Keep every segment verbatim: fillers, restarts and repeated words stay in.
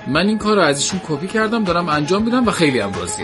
من این کار رو از ایشون کپی کردم، دارم انجام میدم و خیلی هم راضیم.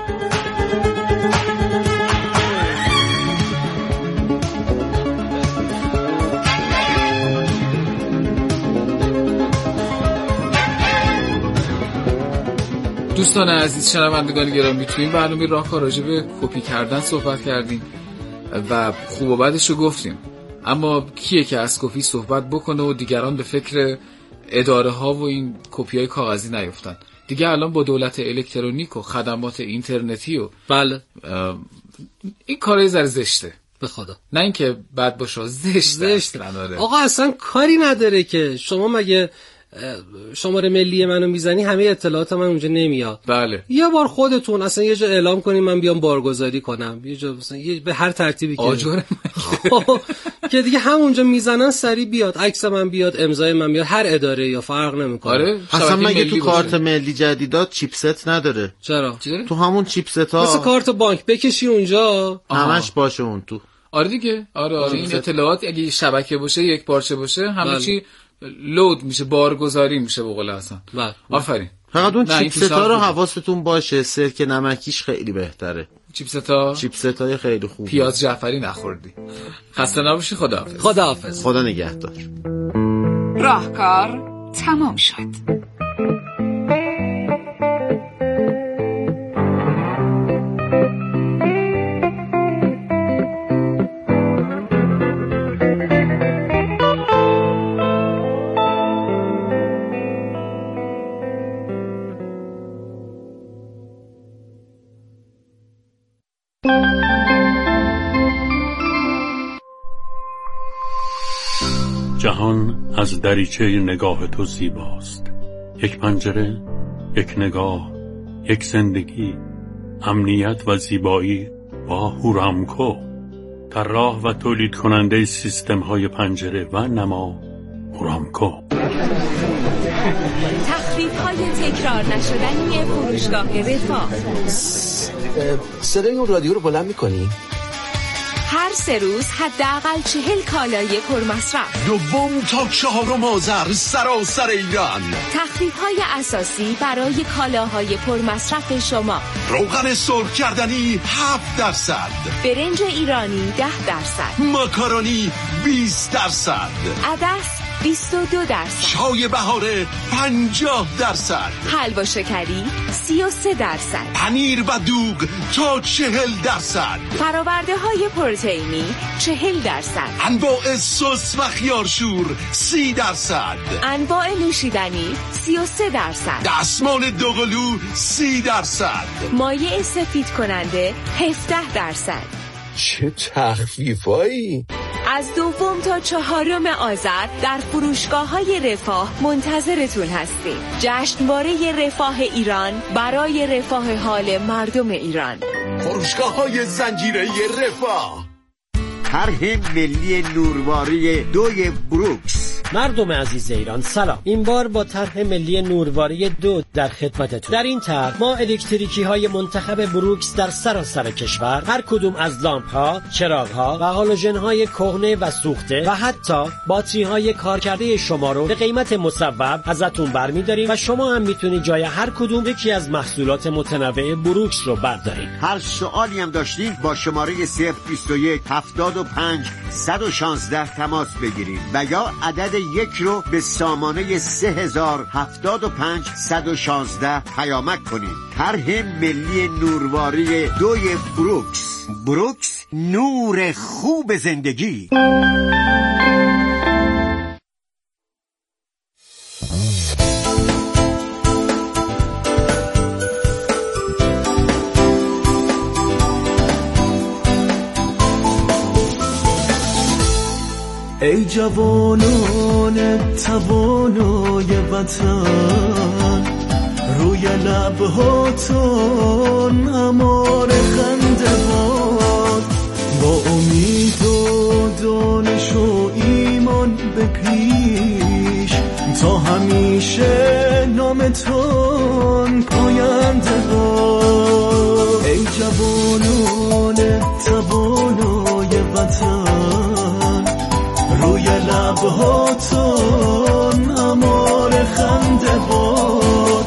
دوستان عزیز، شنوندگان گرامی، توی این برنامه راهکار راجع به کپی کردن صحبت کردیم و خوب و بدش رو گفتیم. اما کیه که از کپی صحبت بکنه و دیگران به فکر اداره ها و این کپی های کاغذی نیفتن؟ دیگه الان با دولت الکترونیک و خدمات اینترنتی و بله این کارای ذره زشته، به خدا. نه اینکه بد باشه، زشته. زشته. آقا اصلا کاری نداره که شما مگه شماره ملی منو میزنی همه اطلاعات من اونجا نمیاد؟ بله. یه بار خودتون اصلا یه جا اعلام کنین من بیام بارگذاری کنم، یه جا مثلا یه به هر ترتیبی که آجر که دیگه همونجا میزنن سری بیاد، عکس من بیاد، امضای من بیاد، هر اداره یا فرق نمیکنه. آره اصلا مگه تو کارت ملی جدیدات چیپست نداره؟ چرا؟ تو همون چیپست ها مثل کارت بانک بکشی اونجا همش باشه اون تو. آره دیگه. آره آره این اطلاعات اگه شبکه باشه، یک پارچه باشه، همه بله. چی لود میشه، بارگذاری میشه به قول حسن. بله. آفرین. فقط اون چیپستا رو حواستون باشه، سرکه نمکیش خیلی بهتره. چیپستا چیپستای خیلی خوبه. پیاز جعفری نخوردی. خسته نباشی. خداحافظ. خداحافظ. خدا نگهدار. راهکار تمام شد. جهان از دریچه نگاه تو زیباست. یک پنجره، یک نگاه، یک زندگی، امنیت و زیبایی با هورامکو، طراح و تولید کننده سیستم های پنجره و نما. هورامکو. تخفیف های تکرار نشدنی فروشگاه رفاه. صدای اون رادیو رو بلند میکنی؟ هر سه روز حداقل چهل کالای پرمصرف. دوم تا چهارم آذر سراسر ایران. تخفیف‌های اساسی برای کالاهای پرمصرف شما. روغن سرخ کردنی هفت درصد. برنج ایرانی ده درصد. ماکارونی بیست درصد. عدس بیست و دو درصد. چای بهاره پنجاه درصد. حلوا شکری سی و سه درصد. پنیر و دوغ تا چهل درصد. فراورده های پروتئینی چهل درصد. انواع سس و خیارشور سی درصد. انواع نوشیدنی سی و سه درصد. دستمال دوقلو سی درصد. مایع سفید کننده هفده درصد. چه تخفیفایی؟ از دوم تا چهارم آذر در فروشگاه‌های رفاه منتظرتون هستیم. جشنواره رفاه ایران برای رفاه حال مردم ایران. فروشگاه‌های زنجیره رفاه. طرح ملی نورواری دوی بروکس. مردم عزیز ایران سلام. این بار با طرح ملی نورواری دو در خدمتتون. در این طرح ما الکتریکی های منتخب بروکس در سراسر کشور، هر کدوم از لامپ ها، چراغ ها و هالوژن های کهنه و سوخته و حتی باتری های کارکرده شما رو به قیمت مصوب ازتون برمی‌داریم و شما هم میتونید جای هر کدوم یکی از محصولات متنوع بروکس رو بردارید. هر سوالی هم داشتید با شماره صفر بیست و یک هفتاد و پنج صد و شانزده تماس بگیرید و یا عدد یک رو به سامانه سه هزار هفتاد و پنج صد و شانزده پیامک کنید. طرح ملی نورواری دوی بروکس. بروکس، نور خوب زندگی. ای جوانان توانای وطن، روی لبهاتون همار خنده باد، با امید و دانش و ایمان به پیش، تا همیشه نامتون پاینده باد. ای جوانان توانای وطن، روی لبهاتون همار خنده باد،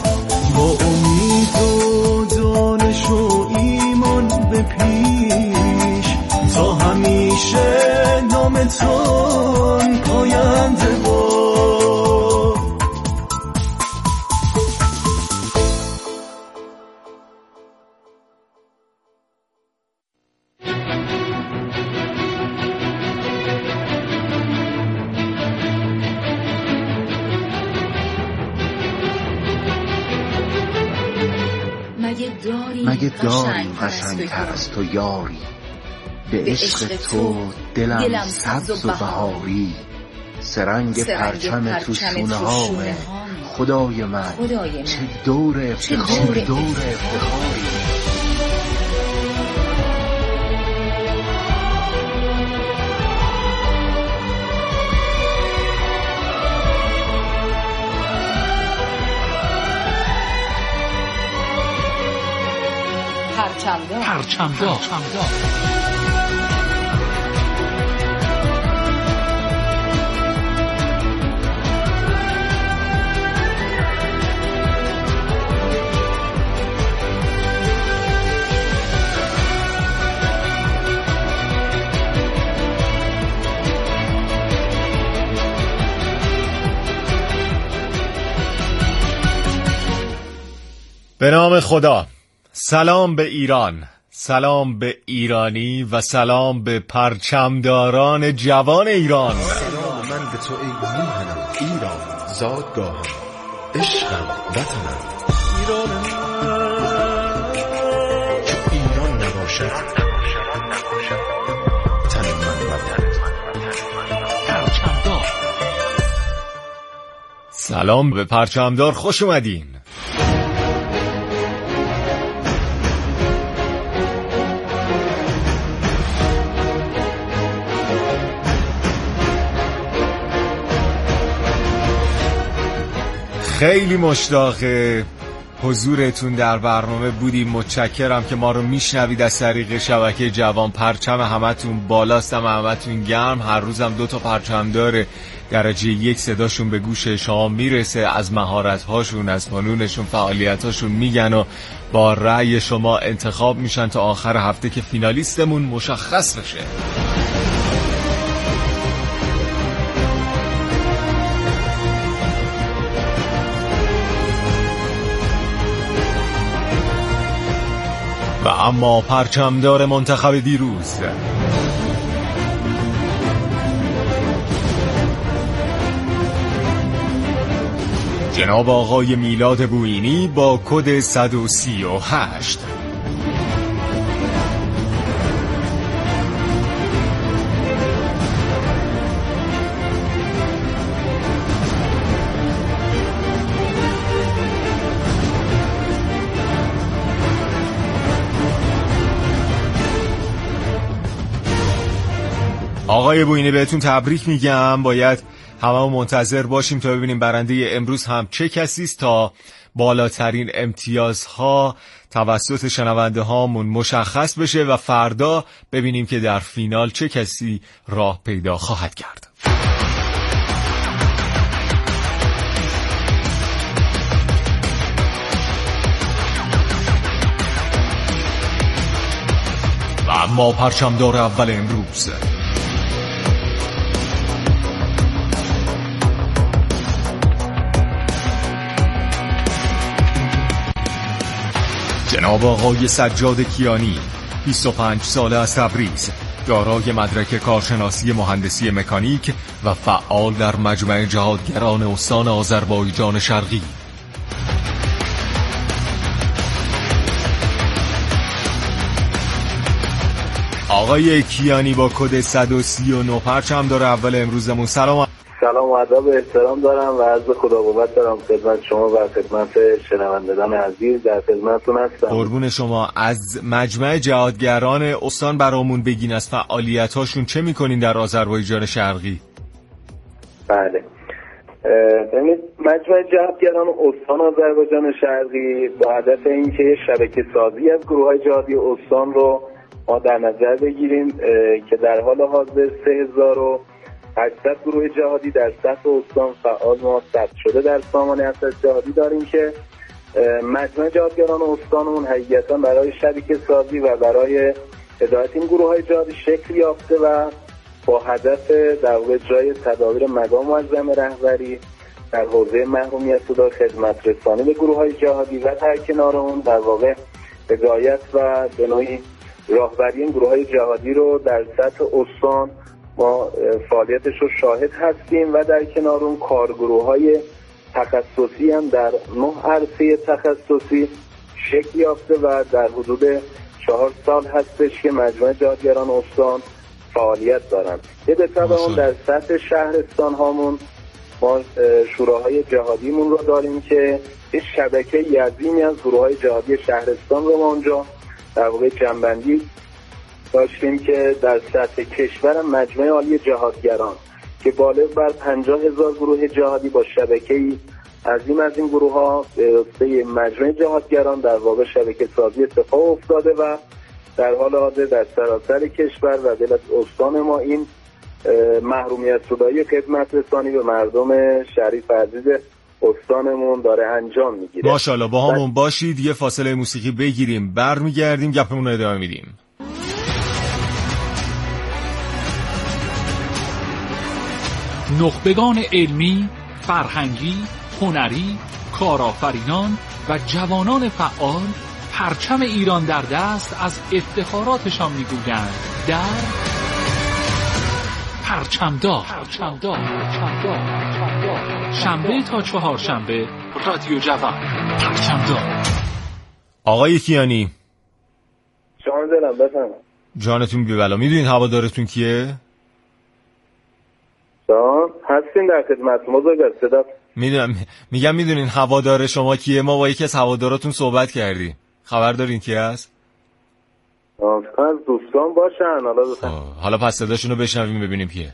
مگه داری قشنگتر از تو یاری؟ به عشق تو دلم سبز و بهاری، سرنگ پرچم تو شونه هامه خدای من، چه دور افتخاری. پرچمدار پرچمدار به نام خدا. سلام به ایران، سلام به ایرانی و سلام به پرچمداران جوان ایران. سلام من به تو ای میهنم ایران، زادگاهم، عشقم، وطنم. ایران من چه ایران نباشد، تن من وطن. پرچمدار. سلام به پرچمدار، خوش اومدین. خیلی مشتاق حضورتون در برنامه بودیم. متشکرم که ما رو میشنوید از طریق شبکه جوان. پرچم همتون بالاست، همتون گرم. هر روزم دو تا پرچمدار درجه یک صداشون به گوش شما میرسه، از مهارت‌هاشون، از فنونشون، فعالیتاشون میگن و با رأی شما انتخاب میشن تا آخر هفته که فینالیستمون مشخص بشه. و اما پرچمدار منتخب دیروز جناب آقای میلاد بویینی با کد صد و سی و هشت. آقای بویینی بهتون تبریک میگم. باید همه منتظر باشیم تا ببینیم برنده امروز هم چه کسی است تا بالاترین امتیازها توسط شنونده هامون مشخص بشه و فردا ببینیم که در فینال چه کسی راه پیدا خواهد کرد. و اما پرچمدار اول امروز جناب آقای سجاد کیانی، بیست و پنج ساله از تبریز، دارای مدرک کارشناسی مهندسی مکانیک و فعال در مجمع جهادگران استان آذربایجان شرقی. آقای کیانی با کد صد و سی و نه پرچمدار اول امروزمون. سلام. سلام و ادب و احترام دارم و عرض خدا قوت دارم خدمت شما و خدمت شنوندگان عزیز. در خدمتتون هستم. قربون شما. از مجمع جهادگران استان برامون بگین، از فعالیت‌هاشون چه می‌کنین در آذربایجان شرقی؟ بله، ببینید مجمع جهادگران استان آذربایجان شرقی با هدف اینکه شبکه سازی از گروه‌های جهادی استان رو ما در نظر بگیریم که در حال حاضر سه هزار و هشتصد گروه جهادی در سطح استان فعال ما ثبت شده در سامانه اساس جهادی داریم که مجمع جهادگران استانمون حقیقتا برای شبکه سازی و برای هدایت این گروه های جهادی شکل یافته و با هدف در واقع اجرای تدابیر مقام معظم رهبری در حوزه محرومیت و خدمت رسانی به گروه های جهادی و در کنار اون در واقع هدایت و به نوعی راهبری این گروه های جهادی رو در سطح استان ما فعالیتش رو شاهد هستیم و در کنار اون کارگروه های تخصصی هم در نه عرصه تخصصی شکل یافته و در حدود چهار سال هستش که مجمع جهادگران استان فعالیت دارن. یه به طبع اون در سطح شهرستان هامون ما شوراهای جهادیمون رو داریم که یه شبکه عظیمی از گروه‌های جهادی شهرستان رو ما اونجا در واقع جنبندی داشتیم که در سطح کشور مجمع عالی جهادگران که بالغ بر پنجاه هزار گروه جهادی با شبکه‌ای عظیم از این گروه‌ها به واسطه مجمع جهادگران در واقع شبکه سازی اتفاق افتاده و در حال حاضر در سراسر کشور و دل استان ما این محرومیت رسانی خدمت رسانی به مردم شریف عزیز استانمون داره انجام میگیره. ماشاءالله با همون باشید، یه فاصله موسیقی بگیریم، برمیگردیم گپمون رو ادامه میدیم. نخبگان علمی، فرهنگی، هنری، کارآفرینان و جوانان فعال پرچم ایران در دست از افتخاراتشان میگویند در پرچمدار. پرچمدار شنبه تا چهارشنبه رادیو جوان. پرچمدار. آقای کیانی جان دلم بفرمایید. جانتون بی بلا. میدونین هوادارتون کیه؟ جان هستین در خدمت بزرگ صدا. میدونم. میگم میدونین هوادار شما کیه؟ ما با یکی از هواداراتون صحبت کردیم. خبر دارین کی هست؟ از دوستان باشن. حالا دوستان حالا پس صداشونو بشنویم ببینیم کیه.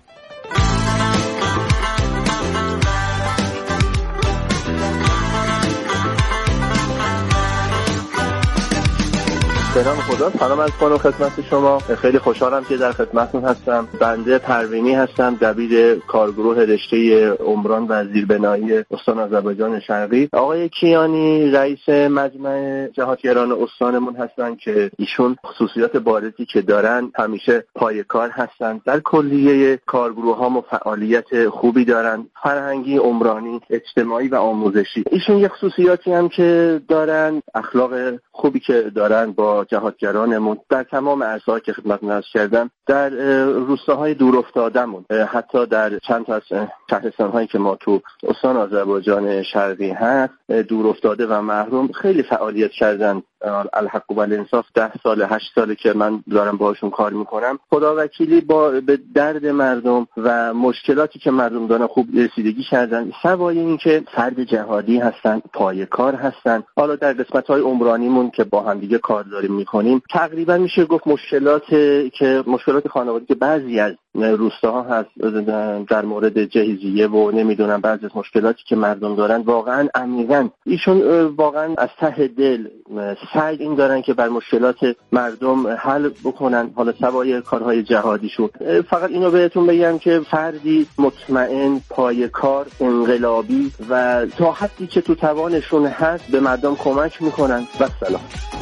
به نام خدا سلام از کنم خدمت شما. خیلی خوشحالم که در خدمتتون هستم. بنده پروینی هستم، دبیر کارگروه رشته عمران و زیربنایی استان آذربایجان شرقی. آقای کیانی رئیس مجمع جهادگران استانمون هستن که ایشون خصوصیات بارزی که دارن همیشه پای کار هستن. در کلیه کارگروه ها فعالیت خوبی دارن، فرهنگی، عمرانی، اجتماعی و آموزشی. ایشون یک خصوصیاتی هم که دارن، اخلاق خوبی که دارن با جهادگرانمون در تمام عرصه‌ها که خدمتتون عرض کردم، در روستاهای دور افتاده‌مون، حتی در چند تا از شهرستان‌هایی که ما تو استان آذربایجان شرقی هست، دور افتاده و محروم، خیلی فعالیت کردن. الحق و الانصاف ده سال هشت ساله که من دارم باهاشون کار میکنم. خداوکیلی با به درد مردم و مشکلاتی که مردم دارن خوب رسیدگی کردن. سوای این که فرد جهادی هستن، پای کار هستن. حالا در قسمت‌های عمرانیمون که با هم دیگه کار داریم میکنیم، تقریبا میشه گفت مشکلات که مشکلات خانوادگی که بعضی از روستاها هست در مورد جهیزیه و نمیدونم بعضی از مشکلاتی که مردم دارن، واقعا عمیقاً ایشون واقعا از ته دل سعی این دارن که بر مشکلات مردم حل بکنن. حالا سوای کارهای جهادیشون، فقط اینو بهتون بگم که فردی مطمئن، پای کار، انقلابی و تا حدی که تو توانشون هست به مردم کمک میکنن. و سلام.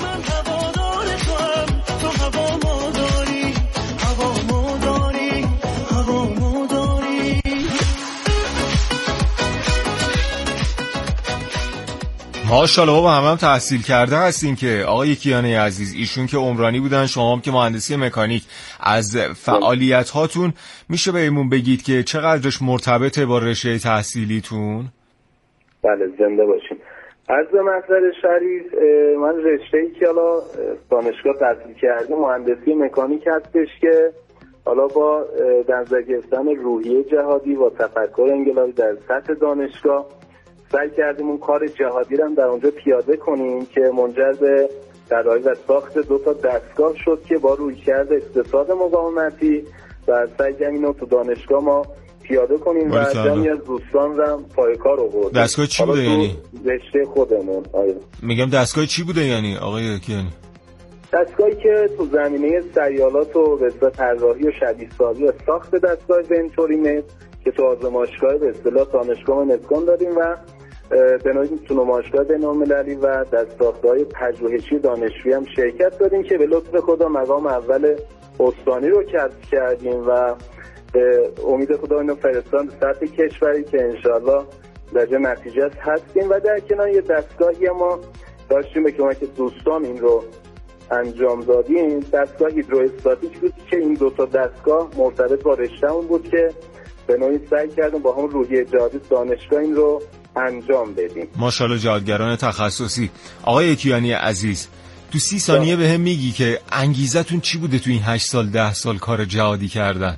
ماشاءالله بابا، همه هم تحصیل کرده هستین که آقای کیانی عزیز. ایشون که عمرانی بودن، شما هم که مهندسی مکانیک. از فعالیت هاتون میشه بهمون بگید که چقدرش مرتبطه با رشته تحصیلیتون؟ بله زنده باشین. از به محضر شریف، من رشته‌ای که حالا دانشگاه تحصیل کردم مهندسی مکانیک هستش که حالا با در گرفتن روحیه جهادی و تفکر انقلابی در سطح دانشگاه سعی کردیم اون کار جهادی رو هم در اونجا پیاده کنیم که منجر به طراحی و ساخت دو تا دستگاه شد که با رویکرد اقتصاد مقاومتی و سعی کردیم اینو تو دانشگاه ما پیاده کنیم و جمعی از دوستان رو هم پای کار آوردیم. دستگاه چی بوده یعنی؟ رشته خودمون. آره. میگم دستگاه چی بوده یعنی آقای کیانی؟ دستگاهی که تو زمینه سیالات و به اصطلاح طراحی و شبیه سازی و ساخت دستگاه ونتورینت که تو آزمایشگاه به اصطلاح دانشگاه مسکن داریم و به نوعی تو نمایشگاه بین‌المللی و دستاوردهای پژوهشی دانشجویی هم شرکت داریم که به لطف خدا مقام اول استانی رو کسب کردیم و به امید خدا اینو فرستادن به سطح کشوری که انشالله در نتیجه هستیم. و در کنار یه دستگاهی ما داشتیم به کمک دوستان این رو انجام دادیم، دستگاه هیدروستاتیک بود که این دو تا دستگاه مرتبط با رشته‌مون بود که به نوعی سعی کردیم با هم روحیه جهادی دانشگاه این رو انجام بدیم. ماشاءالله جهادگران تخصصی. آقای کیانی عزیز، تو سی ثانیه به هم میگی که انگیزتون چی بوده تو این هشت سال ده سال کار جهادی کردن؟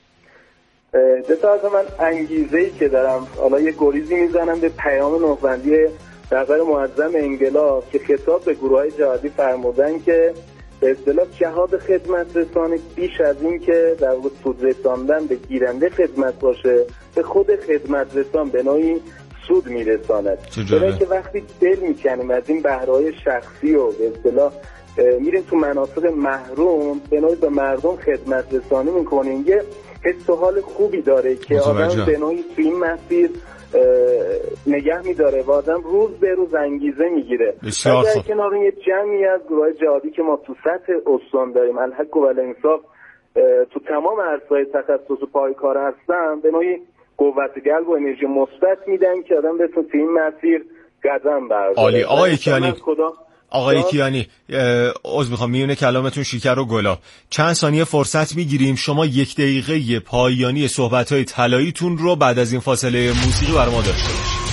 دتا من انگیزه‌ای که دارم، حالا یه گریزی میزنم به پیام نوبندی رهبر معظم انقلاب که خطاب به گروه‌های جهادی فرمودن که به اصطلاح جهاد خدمت رسانی بیش از این که در واقع سود رساندن به گیرنده خدمت باشه، به خود خدمت رسان به نوعی سود میرساند. برای که وقتی دل میکنیم از این بهرهای شخصی و به اصطلاح میریم تو مناطق محروم، به نوعی به مردم خدمت رسانی میکنیم، یه حس و حال خوبی داره که آدم به نوعی تو این مسیر نگه میداره و آدم روز به روز انگیزه میگیره. در کنار یه جمعی از گروه جهادی که ما تو سطح استان داریم، الحق و الانصاف تو تمام عرصه‌های تخصص و پایکار هستن، به نوعی قوت قلب و انرژی مثبت میدن که آدم بتونه تو این مسیر قدم برداره. عالی. آقای کیانی، آقای کیانی عذر میخوام میونه کلامتون شکر و گلاب، چند ثانیه فرصت میگیریم، شما یک دقیقه پایانی صحبت‌های طلاییتون رو بعد از این فاصله موسیقی بر ما داشته باشید.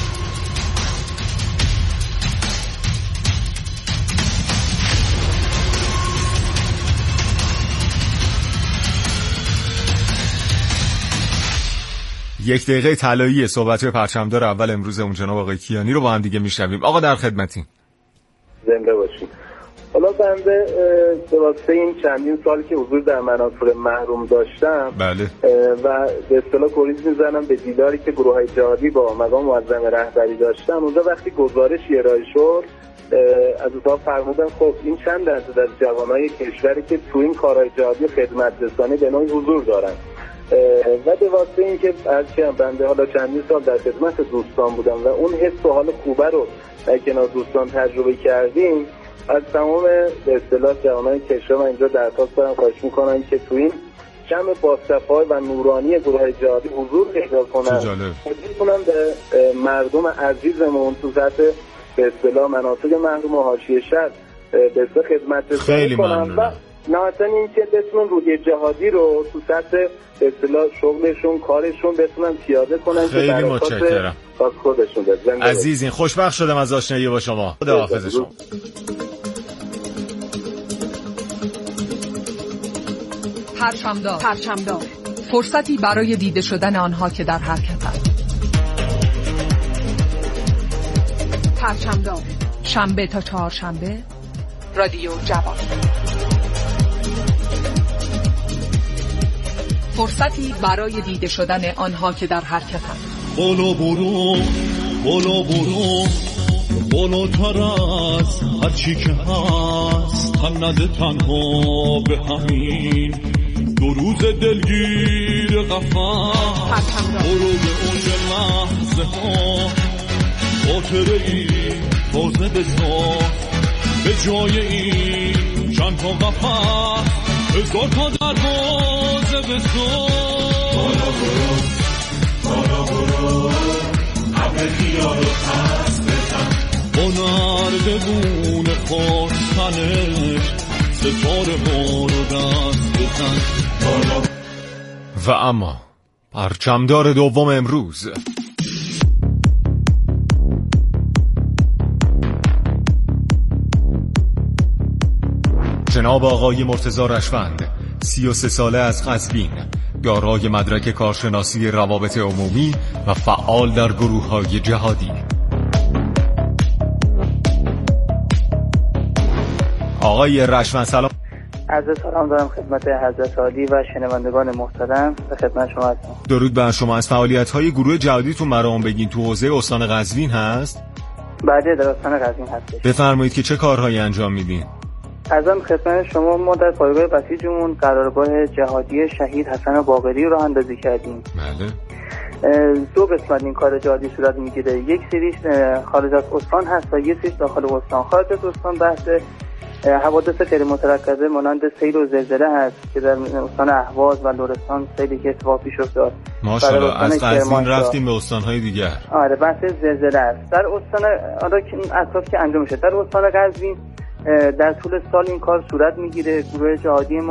یک دقیقه طلایی صحبت‌های پرچمدار اول امروز اون جناب آقای کیانی رو با هم دیگه میشنویم. آقا در خدمتیم. زنده باشید. حالا بنده به واسطه این چندین سالی که حضور در مناطق محروم داشتم بله. و به اصطلاح گریز میزنم به دیداری که گروه‌های جهادی با مقام معظم رهبری داشتن، اونجا وقتی گزارشی ارائه شد از اتاق فرمودن خب این چند درصد از جوانای کشوری که تو این کارهای جهادی خدمت رسانی به نوعی حضور دارن و به واسطه این که هرچند بنده حالا چندین سال در خدمت دوستان بودم و اون حس و حال خوبه رو در کنار دوستان تجربه کردیم، از تمام به اصطلاح جوانای کشور من اینجا درخواست دارم، خواهش میکنم که تو این جمع باصفای و نورانی گروه جهادی حضور پیدا کنن، بتونن به مردم عزیزمون تو سطح به اصطلاح مناطق محروم و حاشیه شهر به اصطلاح خدمت رسانی کنن و نهایتاً این که بتونن روحیه جهادی رو تو سطح به اصطلاح شغلشون کارشون بتونن پیاده کنن. خیلی متشکرم خودشون بزنن. عزیزین خوشبخت شدم از آشنایی با شما. خداحافظ شما. پرچمدار پرچمدار فرصتی برای دیده شدن آنها که در حرکتند. پرچمدار شنبه تا چهارشنبه رادیو جوان. فرصتی برای دیده شدن آنها که در حرکتند. بولو برو بولو برو بالاتر از هر چی که هست، تن نده تنها به همین دو روز دلگیر قفص. برو به اوج لحظه ها خاطره ای تازه بساز، به جای این چند تا قفص هزار تا دروازه بساز. بالا برو بالا برو همه خیال و پس بزن، با نردبون خواستنش ستاره ها رو دست بزن. بالا. و اما پرچمدار دوم امروز جناب آقای مرتضی رشوند، سی و سه ساله از قزوین، دارای مدرک کارشناسی روابط عمومی و فعال در گروه‌های جهادی. آقای رشوند سلام. عرض سلام دارم خدمت حضرت عالی و شنوندگان محترم، به خدمت شما هستم. درود بر شما. از فعالیت‌های گروه جهادیتون برام بگین، تو حوزه استان قزوین هست؟ بله در استان قزوین هست. بفرمایید که چه کارهایی انجام میدین؟ ازم خدمت شما ما در پایگاه بسیجمون قرارگاه جهادی شهید حسن باقری رو اندازی کردیم. بله. دو قسمت این کار جهادی صورت میگیره، یک سریش خارج از استان هست و یک سریش داخل استان. خارج از استان بحث حوادث غیر مترکزه مانند سیل و زلزله هست که در استان اهواز و لرستان سیلی که اتفاق پیش افتاد. ماشاءالله از قزوین رفتیم به استان‌های دیگر. آره بحث زلزله است. در استان آره اساس که انجام میشه در استان قزوین در طول سال این کار صورت میگیره. گروه جهادی ما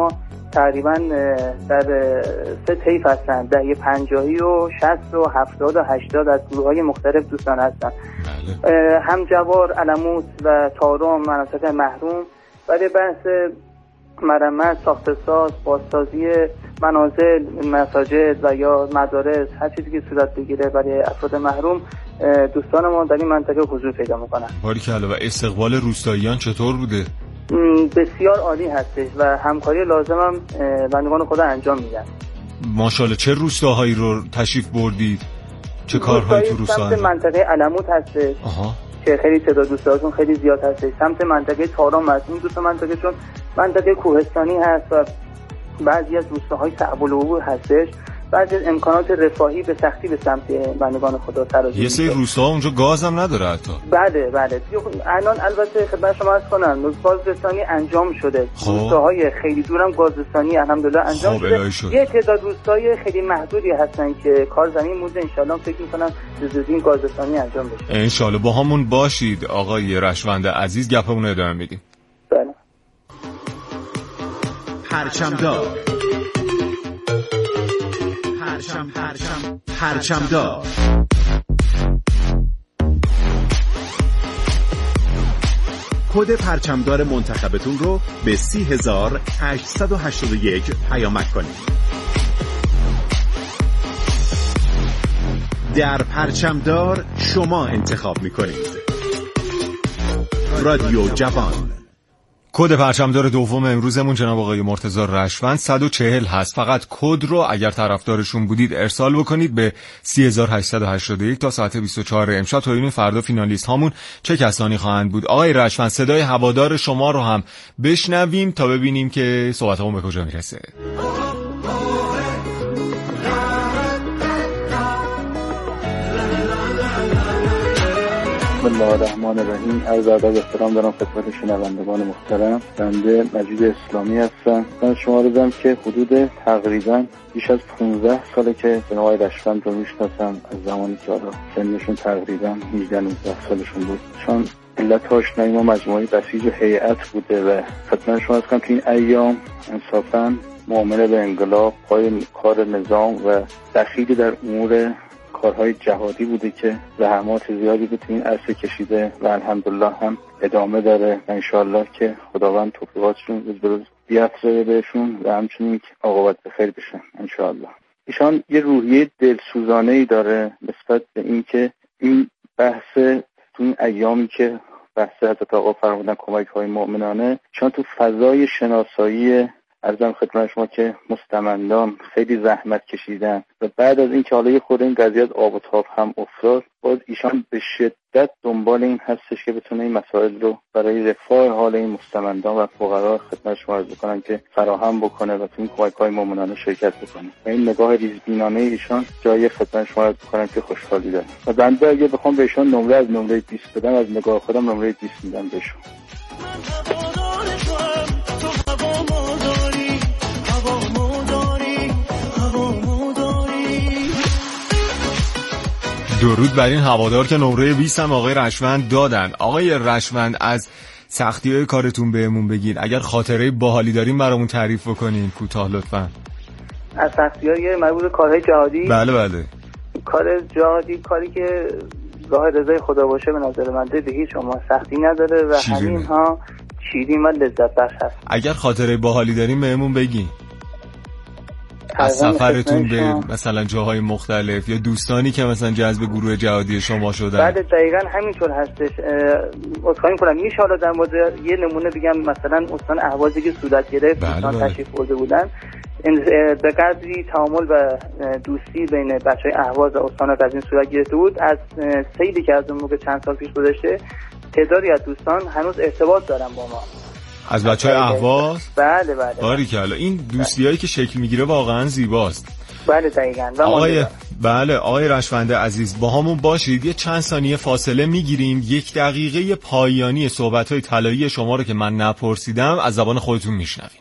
تقریبا در سه طیف هستن، دهه پنجاهی و شصت و هفتاد و هشتاد از گروه های مختلف دوستان هستن. بله. همجوار، علموت و تارم، مناطق محروم برای بحث مرمت، ساخت ساز، بازسازی منازل، مساجد و یا مدارس، هر چیزی که صورت بگیره برای افراد محروم، دوستان ما در این منطقه حضور پیدا میکنن. باریکلا. و استقبال روستاییان چطور بوده؟ بسیار عالی هستش و همکاری لازم هم بندگان خدا انجام میدن. ماشاءالله. چه روستاهایی رو تشریف بردید؟ چه کارهایی تو روستا؟ سمت منطقه علموت هستش. آها. که خیلی تعداد دوستاشون خیلی زیاد هستش. سمت منطقه تارم هست. این دو تا منطقه چون منطقه کوهستانی هست و بعضی از روستاهای صعب العبور هستش، بعضی از امکانات رفاهی به سختی به سمت بندگان خدا تراجع. یه سری روستاها اونجا گاز هم نداره حتی. بله بله. الان البته خدمت شما عرض کنم گازرسانی انجام شده. روستاهای خیلی دورم گازرسانی الحمدلله انجام شده. شد. یه تعداد روستای خیلی محدودی هستن که کار زمین مونده، ان شاءالله فکر می‌کنم زودی این گازرسانی انجام بشه. ان شاءالله. با همون باشید آقای رشوند عزیز، گپمون رو ادامه میدیم. بله. پرچمدار پرچم پرچم پرچمدار کد پرچمدار منتخبتون رو به سی هزار هشتصد و هشتاد و یک پیامک کنید. در پرچمدار شما انتخاب میکنید. رادیو جوان. کد پرچمدار دوم امروزمون جناب آقای مرتضی رشوند صد و چهل هست. فقط کد رو اگر طرفدارشون بودید ارسال بکنید به سی هزار و هشتصد و هشتاد و یک تا ساعت بیست و چهار امشب تا ببینیم فردا فینالیست هامون چه کسانی خواهند بود. آقای رشوند صدای هوادار شما رو هم بشنویم تا ببینیم که صحبتمون به کجا میرسه. بسم الله الرحمن الرحیم. عرض ادب و احترام دارم خدمت شنوندگان محترم. بنده مجید اسلامی هستم. من شما رو دارم که حدود تقریبا بیش از پانزده ساله که جناب آقای رشوند رو میشناسم، از زمانی که حالا سنشون تقریبا هجده نوزده سالشون بود. چون علت آشنایی ما مجموعه بسیج و هیئت بوده و خدمت شما هستم که این ایام انصافا معامله به انقلاب، پای کار نظام و دخیلی در امور کارهای جهادی بوده که زحمات زیادی به این عرصه کشیده و الحمدلله هم ادامه داره و انشاءالله که خداوند توفیقاتشون روز به روز بیفزایه بهشون و همچنین که عاقبت بخیر بشن انشاءالله. ایشان یه روحیه دلسوزانه‌ای داره نسبت به این که این بحث تو این ایامی که بحث حضرت آقا فرمودن کمک‌های مؤمنانه، چون تو فضای شناسایی عرضم خدمت شما که مستمندان خیلی زحمت کشیدن و بعد از این که حالا یه خورده این قضیه از آب و تاب هم افتاد، باز ایشان به شدت دنبال این هستش که بتونه این مسائل رو برای رفاه حال این مستمندان و فقرا خدمت شما عرض بکنن که فراهم بکنه و تو این کمک‌های مؤمنانه شرکت بکنه. و این نگاه ریزبینانه ایشان جای خدمت شما عرض بکنم که خوشحالی داره. و بنده اگه بخوام به ایشان نمره از نمره بیست بدم، از نگاه خودم نمره بیست میدم بهشون. درود بر این هوادار که نمره بیست هم آقای رشوند دادن. آقای رشوند از سختی‌های کارتون بهمون بگین، اگر خاطره باحالی داریم برامون تعریف بکنین کوتاه لطفاً. از سختی‌های مربوط به کارهای جهادی؟ بله بله. کار جهادی کاری که راه رضای خدا باشه به نظر من به هیچ شما سختی نداره و همین ها شیرین و لذت بخش هست. اگر خاطره باحالی داریم بهمون بگین. از سفرتون به مثلا جاهای مختلف یا دوستانی که مثلا جذب گروه جهادی شما شدن. بله دقیقاً همینطور هستش. عذرخواهی می‌کنم میشه حالا در مورد یه نمونه بگم، مثلا استان اهوازی که صورت گرفت دوستان بله تشریف برده بودن، به قدری تعامل و دوستی بین بچهای اهواز و استان قزوین صورت گرفته بود، از سیلی که از اون موقع چند سال پیش گذشته تعدادی از دوستان هنوز ارتباط دارن با ما. از بچهای اهواز؟ بله بله. باریکلا. این دوستیایی که شکل میگیره واقعا زیباست. بله دقیقاً. آقای بله آقای رشوند عزیز با همون باشید، یه چند ثانیه فاصله میگیریم، یک دقیقه پایانی صحبت‌های طلایی شما رو که من نپرسیدم از زبان خودتون میشنویم.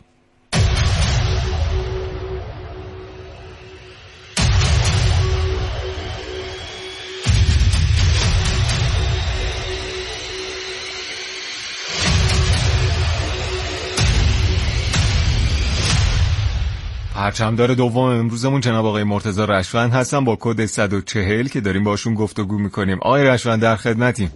پرچمدار دوم امروزمون جناب آقای مرتضی رشوند هستن با کد صد و چهل که داریم باشون گفتگو میکنیم. آقای رشوند در خدمتیم.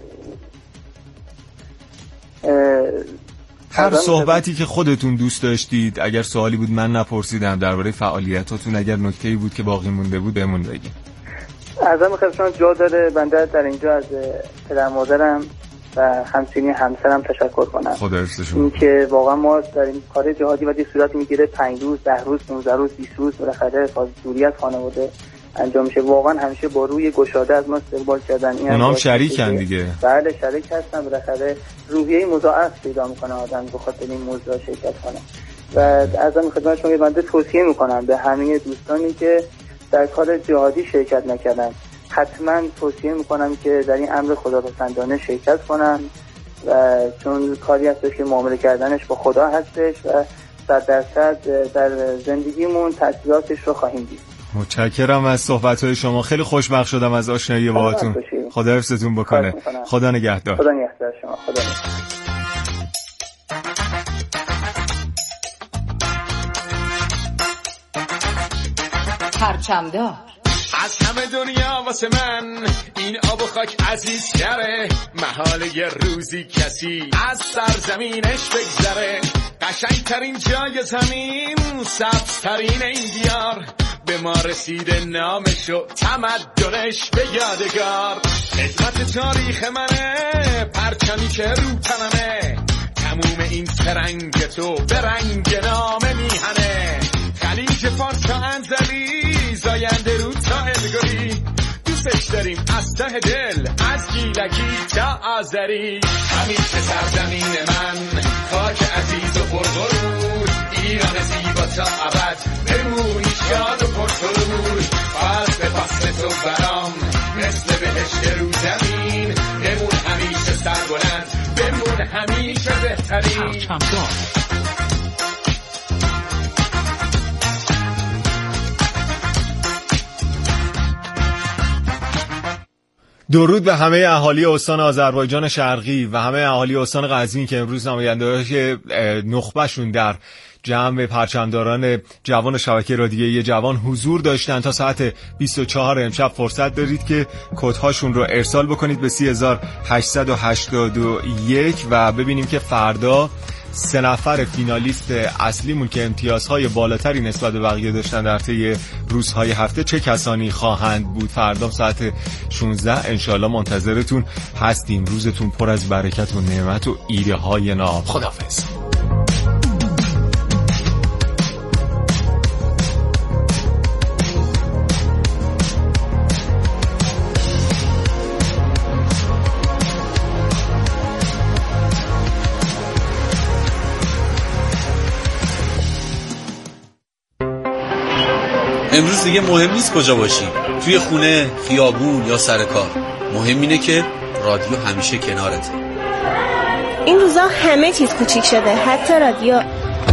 هر صحبتی که خودتون دوست داشتید، اگر سوالی بود من نپرسیدم درباره فعالیتاتون، اگر نکته‌ای بود که باقی مونده بود بهمون بگید. عرضم خدمتتون جا داره بنده در اینجا از پدر مادرم و همچنین همسرم تشکر کنم. خدا حفظشون. این که واقعا ما در این کار جهادی وقتی صورت میگیره پنج روز، ده روز، پانزده روز، بیست روز بالاخره دوری از خانواده انجام میشه. واقعا همیشه با روی گشاده از ما استقبال کردن. این اونام شریکن دیگه. بله شریک هستن. بالاخره روحیه مضاعف پیدا میکنه آدم به خاطر این موضوع شرکت کنه. و عرضم خدمت شما بنده توصیه میکنم به همه دوستانی که در کار جهادی شرکت نکردن، حتما توصیه میکنم که در این امر خداپسندانه شرکت کنن و چون کاری هستش که معامله کردنش با خدا هستش و صد درصد در زندگیمون تأثیراتش رو خواهیم دید. متشکرم از صحبت‌های شما، خیلی خوشبخت شدم از آشنایی باهاتون. خدا حفظتون بکنه. خدا نگهدار. خدا نگهدار شما. خدا نگهدار. پرچمدار از همه دنیا واسه من این آب و خاک عزیزتره، محاله یه روزی کسی از سرزمینش بگذره. قشنگترین جای زمین، سبزترین این دیار، به ما رسیده نامش و تمدنش به یادگار. خدمت تاریخ منه، پرچمی که رو تنمه، تموم این ترنگ تو به رنگ نام میهنه. خلیج فارس تا انزلی، زاینده رو تا الگوری، دوستش داریم از ته دل، از گیلکی تا آذری. همیشه سرزمین من، خاک عزیز و پرغرور، ایران زیبا تا ابد بمونی شاد و پرسرور. فصل فصل تو برام مثل بهشت رو زمین، بمون همیشه سربلند، بمون همیشه بهترین. درود به همه اهالی استان آذربایجان شرقی و همه اهالی استان قزوین که امروز نماینده‌های نخبه‌شون در جمع پرچمداران جوان شبکه رادیویی جوان حضور داشتن. تا ساعت بیست و چهار امشب فرصت دارید که کدهاشون رو ارسال بکنید به سی و هزار و هشتصد و هشتاد و یک و ببینیم که فردا سه نفر فینالیست اصلیمون که امتیازهای بالاتری نسبت به بقیه داشتن در طی روزهای هفته چه کسانی خواهند بود. فردا ساعت شانزده انشالله منتظرتون هستیم. روزتون پر از برکت و نعمت و ایده های ناب. خداحافظ. امروز دیگه مهم نیست کجا باشی، توی خونه، خیابون یا سر کار، مهم اینه که رادیو همیشه کنارته. این روزا همه چیز کوچیک شده، حتی رادیو.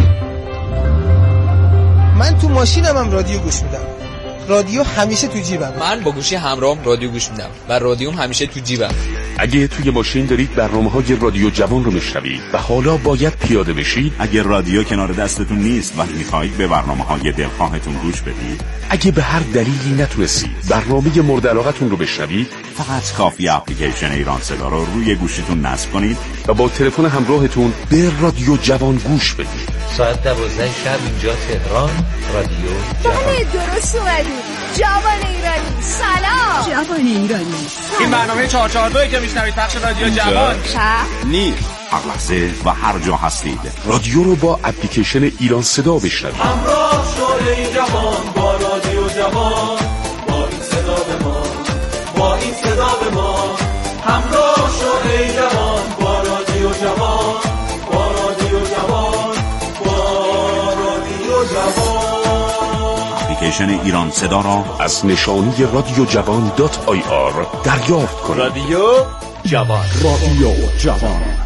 من تو ماشینم هم رادیو گوش میدم. رادیو همیشه تو جیبم. من با گوشی همراهم رادیو گوش میدم و رادیوم همیشه تو جیبم. اگه توی ماشین دارید برنامه‌های رادیو جوان رو میشنوید و حالا باید پیاده بشید، اگه رادیو کنار دستتون نیست و میخواید به برنامه‌های دلخواهتون گوش بدید، اگه به هر دلیلی نتونستید برنامه مورد علاقتون رو بشنوید، فقط کافی اپلیکیشن ایران صدا رو روی گوشیتون نصب کنید و با تلفن همراهتون به رادیو جوان گوش بدید. ساعت دوازده شب اینجا تهران، رادیو جوان. بله درست اومدید. جوان ایرانی سلام. جوان ایرانی سلام. این برنامه چهار چهار دو که میشنوید پخش رادیو جوان نیست. هر لحظه و هر جا هستید رادیو رو با اپلیکیشن ایران صدا بشنوید. همراه شده این جوان با رادیو جوان، با این صدا به ما، با این صدا به ما. همراه شده این جوان با رادیو جوان، با رادیو جوان، با رادیو جوان. اپلیکیشن ایران صدا را از نشانی رادیو جوان دات آی آر دریافت کنید. رادیو جوان، رادیو جوان.